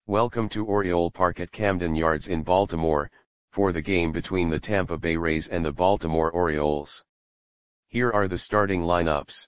Welcome to Oriole Park at Camden Yards in Baltimore, for the game between the Tampa Bay Rays and the Baltimore Orioles. Here are the starting lineups.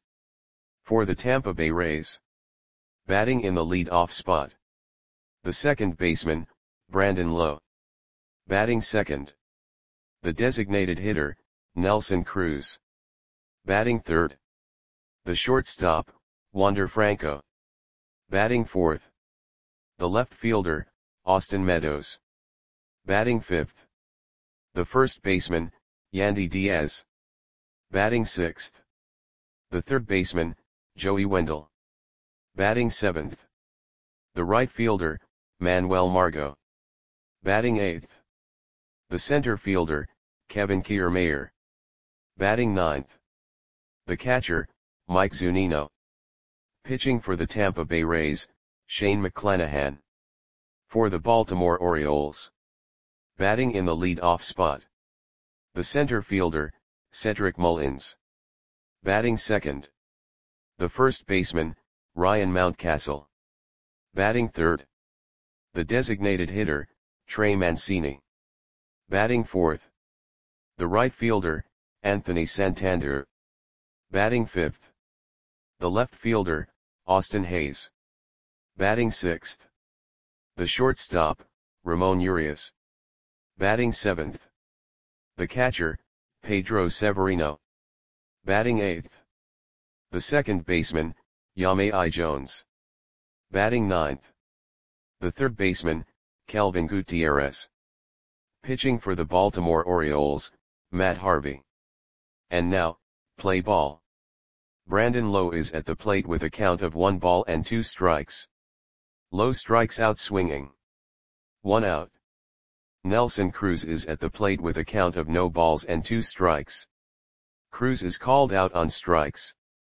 For the Tampa Bay Rays. Batting in the lead-off spot. The second baseman, Brandon Lowe. Batting second. The designated hitter, Nelson Cruz. Batting third. The shortstop, Wander Franco. Batting fourth. The left fielder, Austin Meadows. Batting fifth. The first baseman, Yandy Diaz. Batting sixth. The third baseman, Joey Wendle. Batting seventh. The right fielder, Manuel Margot. Batting eighth. The center fielder, Kevin Kiermaier. Batting ninth. The catcher, Mike Zunino. Pitching for the Tampa Bay Rays, Shane McClanahan. For the Baltimore Orioles. Batting in the lead-off spot. The center fielder, Cedric Mullins. Batting second. The first baseman, Ryan Mountcastle. Batting third. The designated hitter, Trey Mancini. Batting fourth. The right fielder, Anthony Santander. Batting fifth. The left fielder, Austin Hayes. Batting sixth. The shortstop, Ramon Urias. Batting seventh. The catcher, Pedro Severino. Batting eighth. The second baseman, Yamei Jones. Batting ninth. The third baseman, Kelvin Gutierrez. Pitching for the Baltimore Orioles, Matt Harvey. And now, play ball. Brandon Lowe is at the plate with a count of 1 ball and 2 strikes. Lowe strikes out swinging. 1 out. Nelson Cruz is at the plate with a count of no balls and 2 strikes. Cruz is called out on strikes.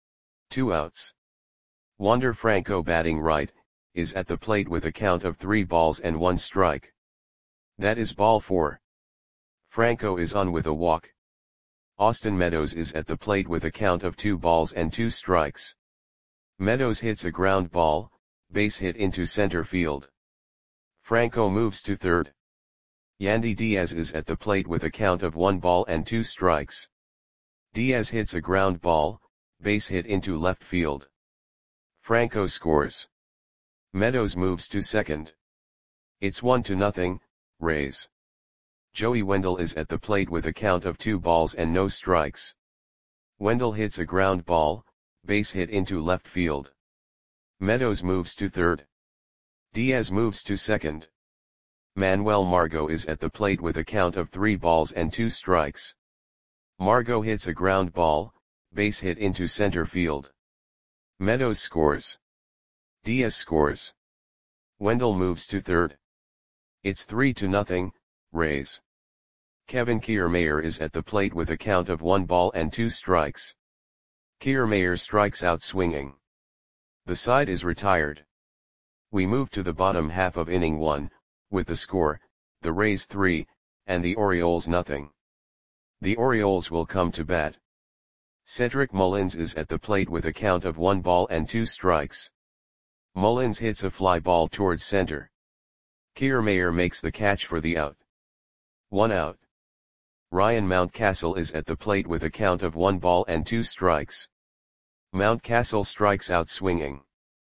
2 outs. Wander Franco, batting right, is at the plate with a count of 3 balls and 1 strike. That is ball 4. Franco is on with a walk. Austin Meadows is at the plate with a count of 2 balls and 2 strikes. Meadows hits a ground ball, base hit into center field. Franco moves to third. Yandy Diaz is at the plate with a count of 1 ball and 2 strikes. Diaz hits a ground ball, base hit into left field. Franco scores. Meadows moves to second. It's 1-0, Rays. Joey Wendle is at the plate with a count of 2 balls and no strikes. Wendle hits a ground ball, base hit into left field. Meadows moves to third. Diaz moves to second. Manuel Margot is at the plate with a count of 3 balls and 2 strikes. Margot hits a ground ball, base hit into center field. Meadows scores. Diaz scores. Wendle moves to third. It's 3-0, Rays. Kevin Kiermaier is at the plate with a count of 1 ball and 2 strikes. Kiermaier strikes out swinging. The side is retired. We move to the bottom half of inning 1, with the score, the Rays 3, and the Orioles 0. The Orioles will come to bat. Cedric Mullins is at the plate with a count of 1 ball and 2 strikes. Mullins hits a fly ball towards center. Kiermaier makes the catch for the out. 1 out. Ryan Mountcastle is at the plate with a count of 1 ball and 2 strikes. Mountcastle strikes out swinging.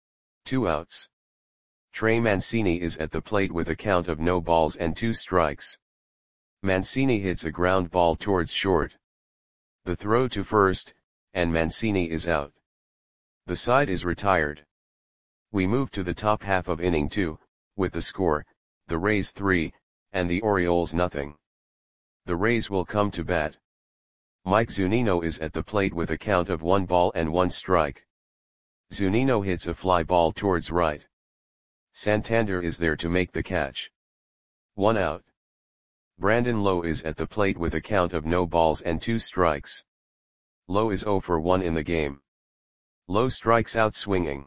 2 outs. Trey Mancini is at the plate with a count of no balls and 2 strikes. Mancini hits a ground ball towards short. The throw to first, and Mancini is out. The side is retired. We move to the top half of inning 2, with the score, the Rays 3, and the Orioles 0. The Rays will come to bat. Mike Zunino is at the plate with a count of 1 ball and 1 strike. Zunino hits a fly ball towards right. Santander is there to make the catch. 1 out. Brandon Lowe is at the plate with a count of no balls and 2 strikes. Lowe is 0 for 1 in the game. Lowe strikes out swinging.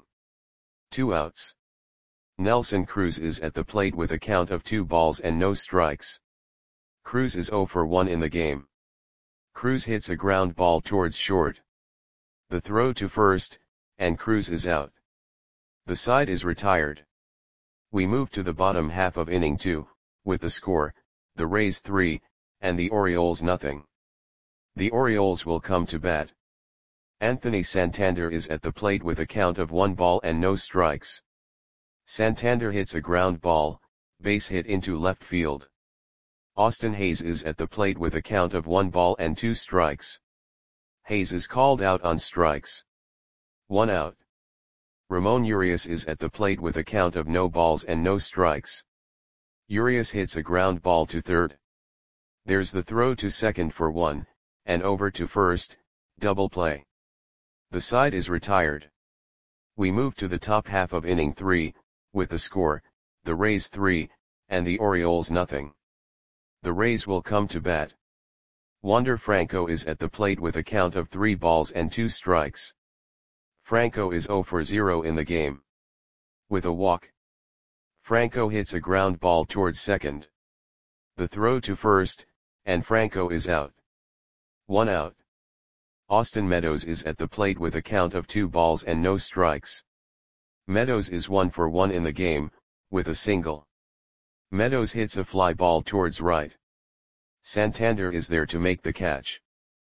2 outs. Nelson Cruz is at the plate with a count of 2 balls and no strikes. Cruz is 0 for 1 in the game. Cruz hits a ground ball towards short. The throw to first, and Cruz is out. The side is retired. We move to the bottom half of inning 2, with the score, the Rays 3, and the Orioles nothing. The Orioles will come to bat. Anthony Santander is at the plate with a count of 1 ball and no strikes. Santander hits a ground ball, base hit into left field. Austin Hays is at the plate with a count of 1 ball and 2 strikes. Hays is called out on strikes. 1 out. Ramon Urias is at the plate with a count of no balls and no strikes. Urias hits a ground ball to third. There's the throw to second for 1, and over to first, double play. The side is retired. We move to the top half of inning 3, with the score, the Rays 3, and the Orioles nothing. The Rays will come to bat. Wander Franco is at the plate with a count of 3 balls and 2 strikes. Franco is 0 for 0 in the game. With a walk, Franco hits a ground ball towards second. The throw to first, and Franco is out. 1 out. Austin Meadows is at the plate with a count of 2 balls and no strikes. Meadows is 1 for 1 in the game, with a single. Meadows hits a fly ball towards right. Santander is there to make the catch.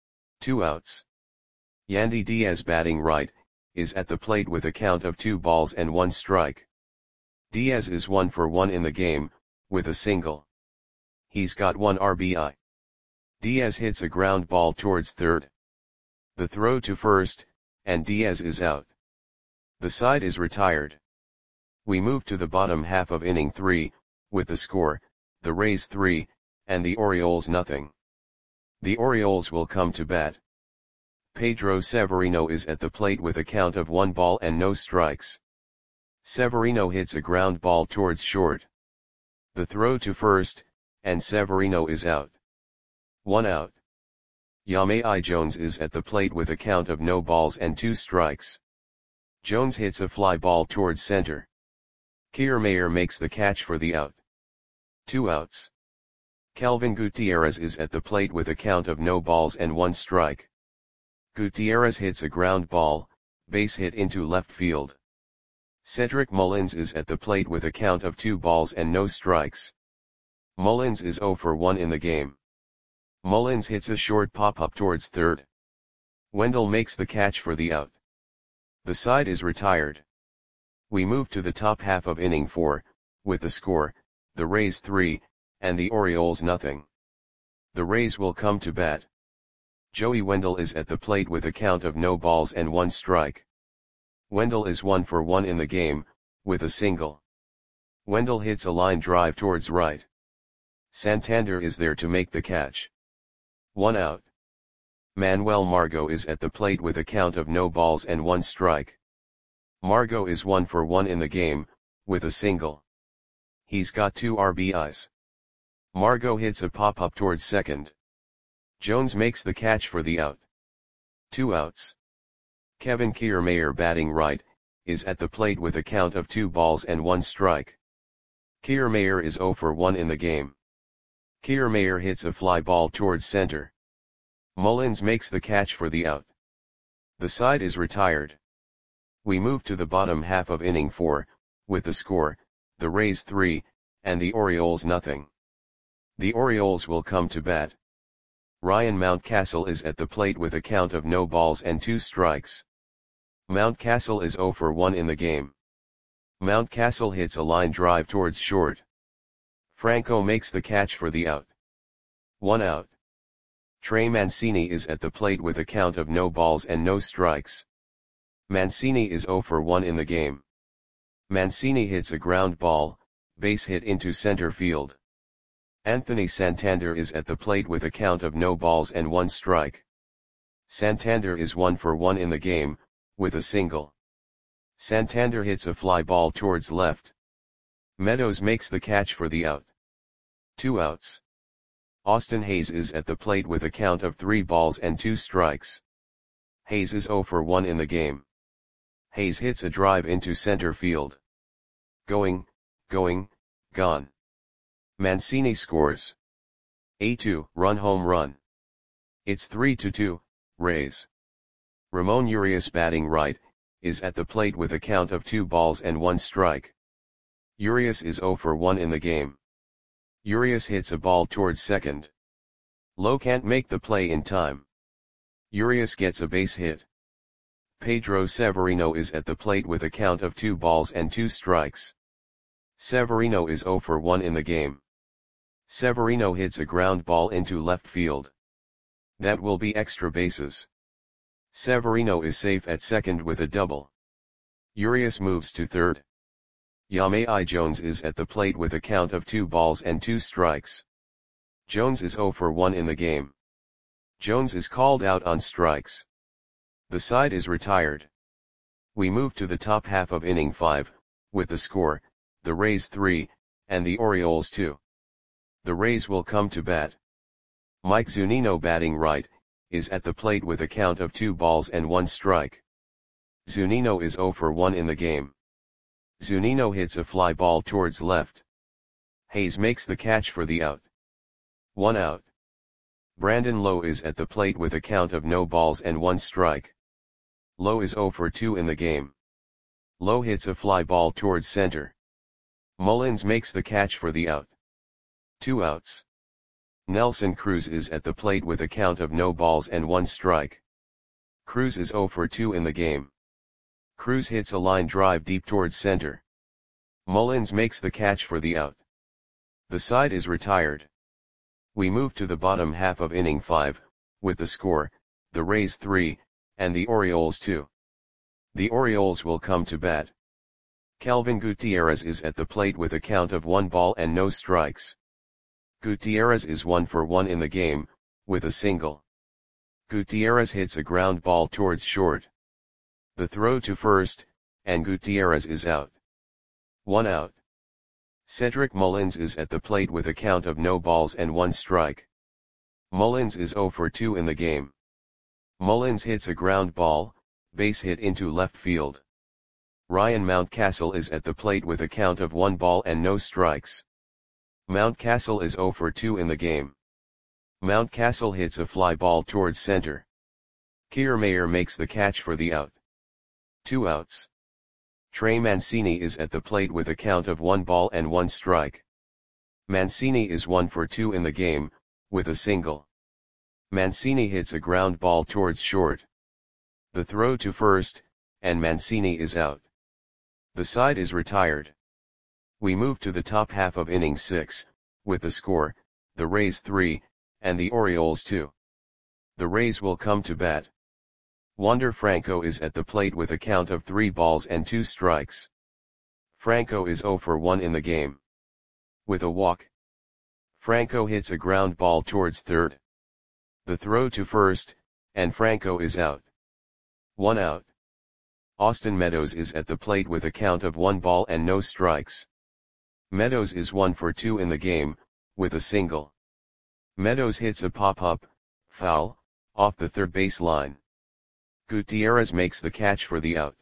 2 outs. Yandy Diaz batting right, is at the plate with a count of 2 balls and 1 strike. Diaz is 1 for 1 in the game, with a single. He's got 1 RBI. Diaz hits a ground ball towards third. The throw to first, and Diaz is out. The side is retired. We move to the bottom half of inning 3, with the score, the Rays 3, and the Orioles nothing. The Orioles will come to bat. Pedro Severino is at the plate with a count of 1 ball and no strikes. Severino hits a ground ball towards short. The throw to first, and Severino is out. 1 out. Yamei Jones is at the plate with a count of no balls and 2 strikes. Jones hits a fly ball towards center. Kiermaier makes the catch for the out. 2 outs. Kelvin Gutierrez is at the plate with a count of no balls and 1 strike. Gutierrez hits a ground ball, base hit into left field. Cedric Mullins is at the plate with a count of 2 balls and no strikes. Mullins is 0 for 1 in the game. Mullins hits a short pop-up towards third. Wendell makes the catch for the out. The side is retired. We move to the top half of inning 4, with the score, the Rays 3, and the Orioles nothing. The Rays will come to bat. Joey Wendell is at the plate with a count of no balls and 1 strike. Wendell is 1 for 1 in the game, with a single. Wendell hits a line drive towards right. Santander is there to make the catch. 1 out. Manuel Margot is at the plate with a count of no balls and 1 strike. Margot is 1 for 1 in the game, with a single. He's got 2 RBIs. Margot hits a pop-up towards second. Jones makes the catch for the out. 2 outs. Kevin Kiermaier batting right, is at the plate with a count of 2 balls and 1 strike. Kiermaier is 0 for 1 in the game. Kiermaier hits a fly ball towards center. Mullins makes the catch for the out. The side is retired. We move to the bottom half of inning 4, with the score, the Rays 3, and the Orioles nothing. The Orioles will come to bat. Ryan Mountcastle is at the plate with a count of no balls and 2 strikes. Mountcastle is 0 for 1 in the game. Mountcastle hits a line drive towards short. Franco makes the catch for the out. 1 out. Trey Mancini is at the plate with a count of no balls and no strikes. Mancini is 0 for 1 in the game. Mancini hits a ground ball, base hit into center field. Anthony Santander is at the plate with a count of no balls and 1 strike. Santander is 1 for 1 in the game, with a single. Santander hits a fly ball towards left. Meadows makes the catch for the out. 2 outs. Austin Hays is at the plate with a count of 3 balls and 2 strikes. Hays is 0 for 1 in the game. Hays hits a drive into center field. Going, gone. Mancini scores. A 2-run home run. It's 3-2, Rays. Ramon Urias batting right, is at the plate with a count of 2 balls and 1 strike. Urias is 0 for 1 in the game. Urias hits a ball towards second. Lowe can't make the play in time. Urias gets a base hit. Pedro Severino is at the plate with a count of 2 balls and 2 strikes. Severino is 0 for 1 in the game. Severino hits a ground ball into left field. That will be extra bases. Severino is safe at second with a double. Urias moves to third. Yamai Jones is at the plate with a count of 2 balls and 2 strikes. Jones is 0 for 1 in the game. Jones is called out on strikes. The side is retired. We move to the top half of inning 5, with the score, the Rays 3, and the Orioles 2. The Rays will come to bat. Mike Zunino, batting right, is at the plate with a count of 2 balls and 1 strike. Zunino is 0 for 1 in the game. Zunino hits a fly ball towards left. Hayes makes the catch for the out. 1 out. Brandon Lowe is at the plate with a count of no balls and 1 strike. Lowe is 0 for 2 in the game. Lowe hits a fly ball towards center. Mullins makes the catch for the out. 2 outs. Nelson Cruz is at the plate with a count of no balls and 1 strike. Cruz is 0 for 2 in the game. Cruz hits a line drive deep towards center. Mullins makes the catch for the out. The side is retired. We move to the bottom half of inning 5, with the score, the Rays 3, and the Orioles 2. The Orioles will come to bat. Kelvin Gutierrez is at the plate with a count of 1 ball and no strikes. Gutierrez is 1 for 1 in the game, with a single. Gutierrez hits a ground ball towards short. The throw to first, and Gutierrez is out. 1 out. Cedric Mullins is at the plate with a count of no balls and 1 strike. Mullins is 0 for 2 in the game. Mullins hits a ground ball, base hit into left field. Ryan Mountcastle is at the plate with a count of 1 ball and no strikes. Mountcastle is 0 for 2 in the game. Mountcastle hits a fly ball towards center. Kiermaier makes the catch for the out. 2 outs. Trey Mancini is at the plate with a count of 1 ball and 1 strike. Mancini is 1 for 2 in the game, with a single. Mancini hits a ground ball towards short. The throw to first, and Mancini is out. The side is retired. We move to the top half of inning 6, with the score, the Rays 3, and the Orioles 2. The Rays will come to bat. Wander Franco is at the plate with a count of 3 balls and 2 strikes. Franco is 0 for 1 in the game. With a walk. Franco hits a ground ball towards third. The throw to first, and Franco is out. 1 out. Austin Meadows is at the plate with a count of 1 ball and no strikes. Meadows is 1 for 2 in the game, with a single. Meadows hits a pop-up, foul, off the third base line. Gutierrez makes the catch for the out.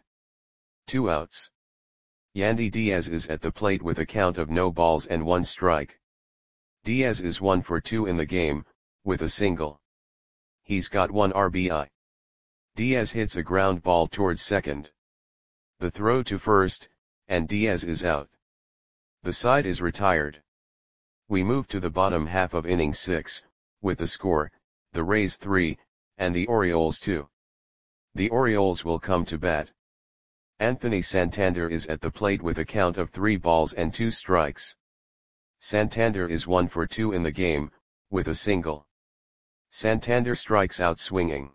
2 outs. Yandy Diaz is at the plate with a count of no balls and 1 strike. Diaz is 1 for 2 in the game, with a single. He's got 1 RBI. Diaz hits a ground ball towards second. The throw to first, and Diaz is out. The side is retired. We move to the bottom half of inning 6, with the score, the Rays 3, and the Orioles 2. The Orioles will come to bat. Anthony Santander is at the plate with a count of 3 balls and 2 strikes. Santander is 1 for 2 in the game, with a single. Santander strikes out swinging.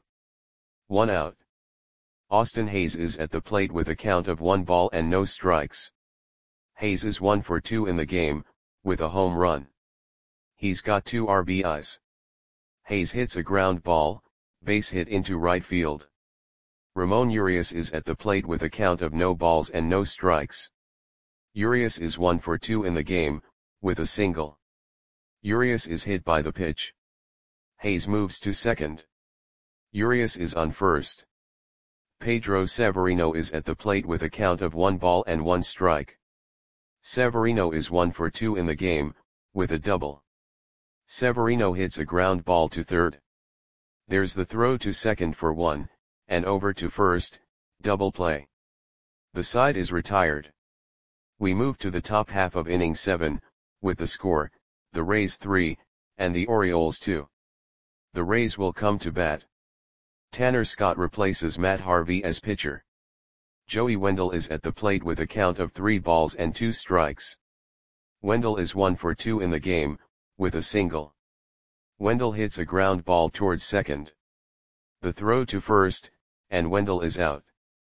1 out. Austin Hayes is at the plate with a count of 1 ball and no strikes. Hayes is 1 for 2 in the game, with a home run. He's got 2 RBIs. Hayes hits a ground ball, base hit into right field. Ramon Urias is at the plate with a count of no balls and no strikes. Urias is 1 for 2 in the game, with a single. Urias is hit by the pitch. Hayes moves to second. Urias is on first. Pedro Severino is at the plate with a count of 1 ball and 1 strike. Severino is 1 for 2 in the game, with a double. Severino hits a ground ball to third. There's the throw to second for 1, and over to first, double play. The side is retired. We move to the top half of inning 7, with the score, the Rays 3, and the Orioles 2. The Rays will come to bat. Tanner Scott replaces Matt Harvey as pitcher. Joey Wendle is at the plate with a count of 3 balls and 2 strikes. Wendle is 1 for 2 in the game, with a single. Wendle hits a ground ball towards second. The throw to first, and Wendle is out.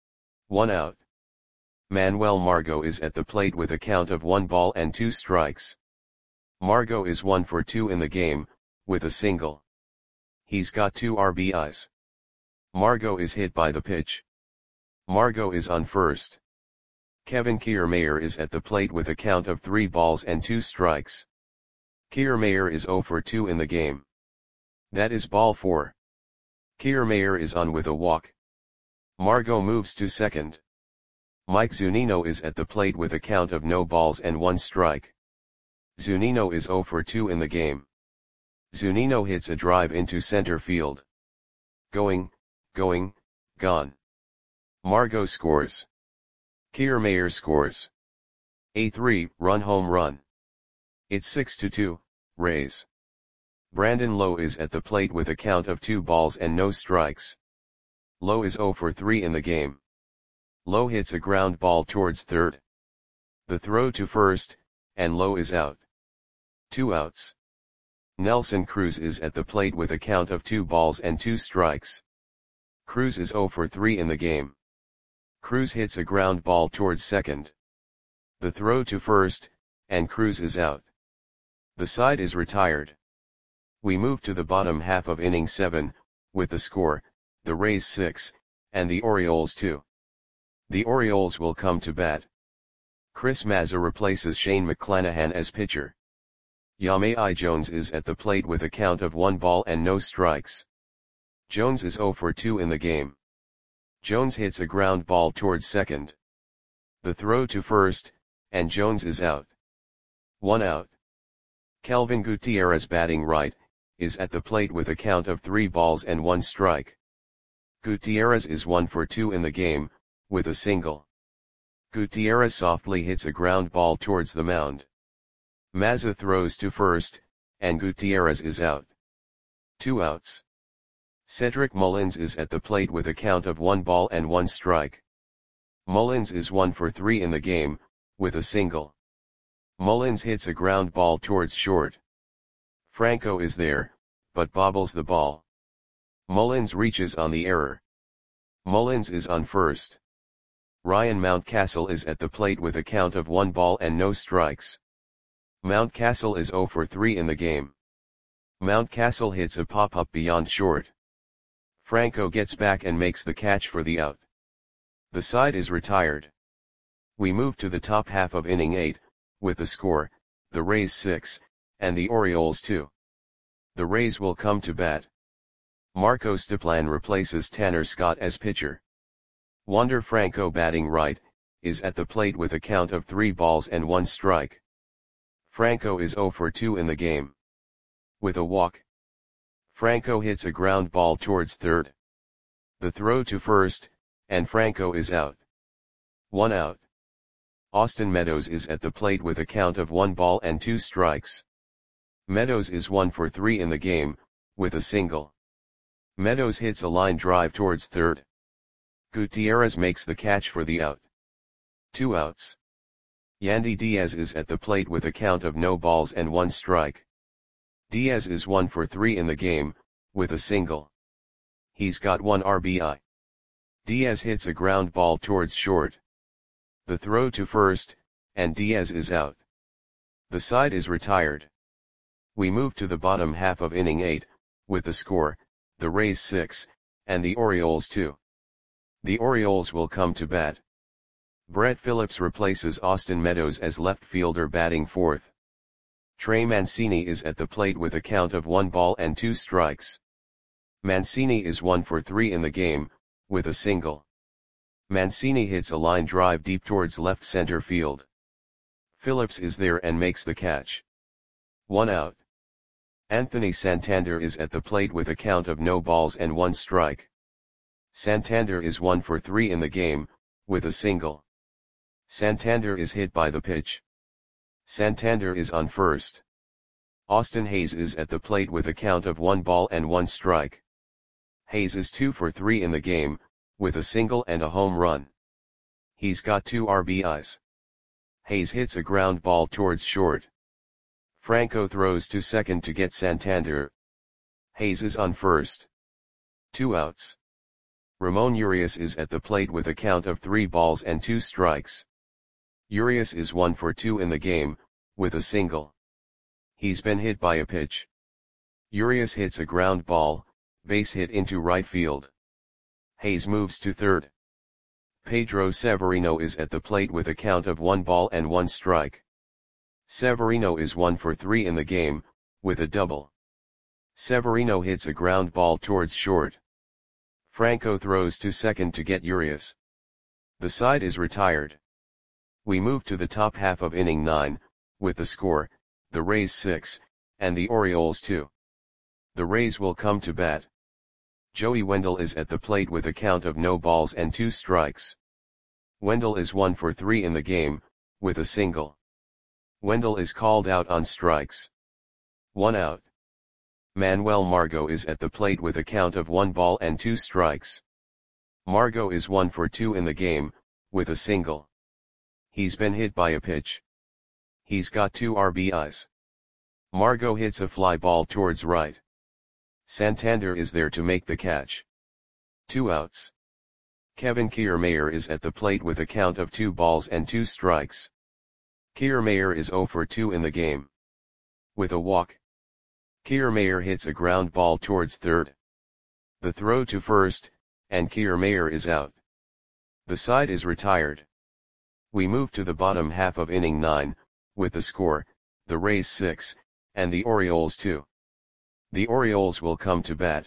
1 out. Manuel Margot is at the plate with a count of 1 ball and 2 strikes. Margot is 1 for 2 in the game, with a single. He's got 2 RBIs. Margot is hit by the pitch. Margot is on first. Kevin Kiermaier is at the plate with a count of 3 balls and 2 strikes. Kiermaier is 0 for 2 in the game. That is ball 4. Kiermaier is on with a walk. Margot moves to second. Mike Zunino is at the plate with a count of no balls and 1 strike. Zunino is 0 for 2 in the game. Zunino hits a drive into center field. Going, gone. Margot scores. Kiermaier scores. A 3-run home run. It's 6-2, Rays. Brandon Lowe is at the plate with a count of 2 balls and no strikes. Lowe is 0 for 3 in the game. Lowe hits a ground ball towards third. The throw to first, and Lowe is out. 2 outs. Nelson Cruz is at the plate with a count of 2 balls and 2 strikes. Cruz is 0 for 3 in the game. Cruz hits a ground ball towards second. The throw to first, and Cruz is out. The side is retired. We move to the bottom half of inning 7, with the score, the Rays 6, and the Orioles 2. The Orioles will come to bat. Chris Mazza replaces Shane McClanahan as pitcher. Yamai Jones is at the plate with a count of 1 ball and no strikes. Jones is 0 for 2 in the game. Jones hits a ground ball towards second. The throw to first, and Jones is out. 1 out. Kelvin Gutierrez, batting right, is at the plate with a count of 3 balls and 1 strike. Gutierrez is 1 for 2 in the game, with a single. Gutierrez softly hits a ground ball towards the mound. Mazza throws to first, and Gutierrez is out. 2 outs. Cedric Mullins is at the plate with a count of 1 ball and 1 strike. Mullins is 1 for 3 in the game, with a single. Mullins hits a ground ball towards short. Franco is there, but bobbles the ball. Mullins reaches on the error. Mullins is on first. Ryan Mountcastle is at the plate with a count of 1 ball and no strikes. Mountcastle is 0 for 3 in the game. Mountcastle hits a pop-up beyond short. Franco gets back and makes the catch for the out. The side is retired. We move to the top half of inning 8, with the score, the Rays 6, and the Orioles 2. The Rays will come to bat. Marco Stiplan replaces Tanner Scott as pitcher. Wander Franco, batting right, is at the plate with a count of 3 balls and 1 strike. Franco is 0 for 2 in the game. With a walk. Franco hits a ground ball towards third. The throw to first, and Franco is out. 1 out. Austin Meadows is at the plate with a count of 1 ball and 2 strikes. Meadows is 1 for 3 in the game, with a single. Meadows hits a line drive towards third. Gutierrez makes the catch for the out. 2 outs. Yandy Diaz is at the plate with a count of no balls and 1 strike. Diaz is 1 for 3 in the game, with a single. He's got 1 RBI. Diaz hits a ground ball towards short. The throw to first, and Diaz is out. The side is retired. We move to the bottom half of inning 8, with the score, the Rays 6, and the Orioles 2. The Orioles will come to bat. Brett Phillips replaces Austin Meadows as left fielder, batting fourth. Trey Mancini is at the plate with a count of 1 ball and 2 strikes. Mancini is 1 for 3 in the game, with a single. Mancini hits a line drive deep towards left center field. Phillips is there and makes the catch. 1 out. Anthony Santander is at the plate with a count of no balls and 1 strike. Santander is 1 for 3 in the game, with a single. Santander is hit by the pitch. Santander is on first. Austin Hays is at the plate with a count of 1 ball and 1 strike. Hays is 2 for 3 in the game, with a single and a home run. He's got 2 RBIs. Hays hits a ground ball towards short. Franco throws to second to get Santander. Hays is on first. 2 outs. Ramon Urias is at the plate with a count of 3 balls and 2 strikes. Urias is 1 for 2 in the game, with a single. He's been hit by a pitch. Urias hits a ground ball, base hit into right field. Hays moves to third. Pedro Severino is at the plate with a count of 1 ball and 1 strike. Severino is 1 for 3 in the game, with a double. Severino hits a ground ball towards short. Franco throws to second to get Urias. The side is retired. We move to the top half of inning 9, with the score, the Rays 6, and the Orioles 2. The Rays will come to bat. Joey Wendell is at the plate with a count of no balls and 2 strikes. Wendell is 1 for 3 in the game, with a single. Wendell is called out on strikes. 1 out. Manuel Margot is at the plate with a count of 1 ball and 2 strikes. Margot is 1 for 2 in the game, with a single. He's been hit by a pitch. He's got 2 RBIs. Margot hits a fly ball towards right. Santander is there to make the catch. 2 outs. Kevin Kiermaier is at the plate with a count of 2 balls and 2 strikes. Kiermaier is 0 for 2 in the game. With a walk. Kiermaier hits a ground ball towards third. The throw to first, and Kiermaier is out. The side is retired. We move to the bottom half of inning 9, with the score, the Rays 6, and the Orioles 2. The Orioles will come to bat.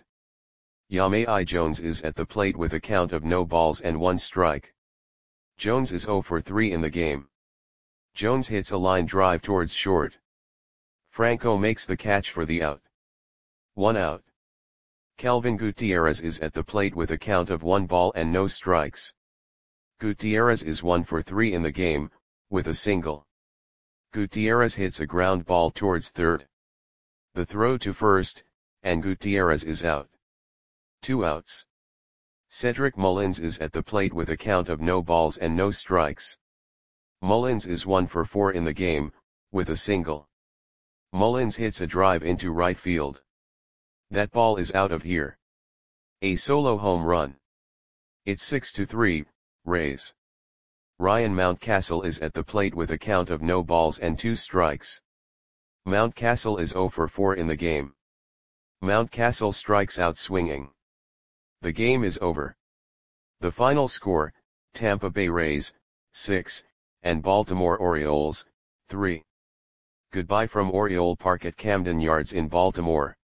Yamai Jones is at the plate with a count of no balls and 1 strike. Jones is 0 for 3 in the game. Jones hits a line drive towards short. Franco makes the catch for the out. 1 out. Kelvin Gutierrez is at the plate with a count of 1 ball and no strikes. Gutierrez is 1 for 3 in the game, with a single. Gutierrez hits a ground ball towards third. The throw to first, and Gutierrez is out. 2 outs. Cedric Mullins is at the plate with a count of no balls and no strikes. Mullins is 1 for 4 in the game, with a single. Mullins hits a drive into right field. That ball is out of here. A solo home run. It's 6-3, Rays. Ryan Mountcastle is at the plate with a count of no balls and 2 strikes. Mountcastle is 0 for 4 in the game. Mountcastle strikes out swinging. The game is over. The final score, Tampa Bay Rays, 6, and Baltimore Orioles, 3. Goodbye from Oriole Park at Camden Yards in Baltimore.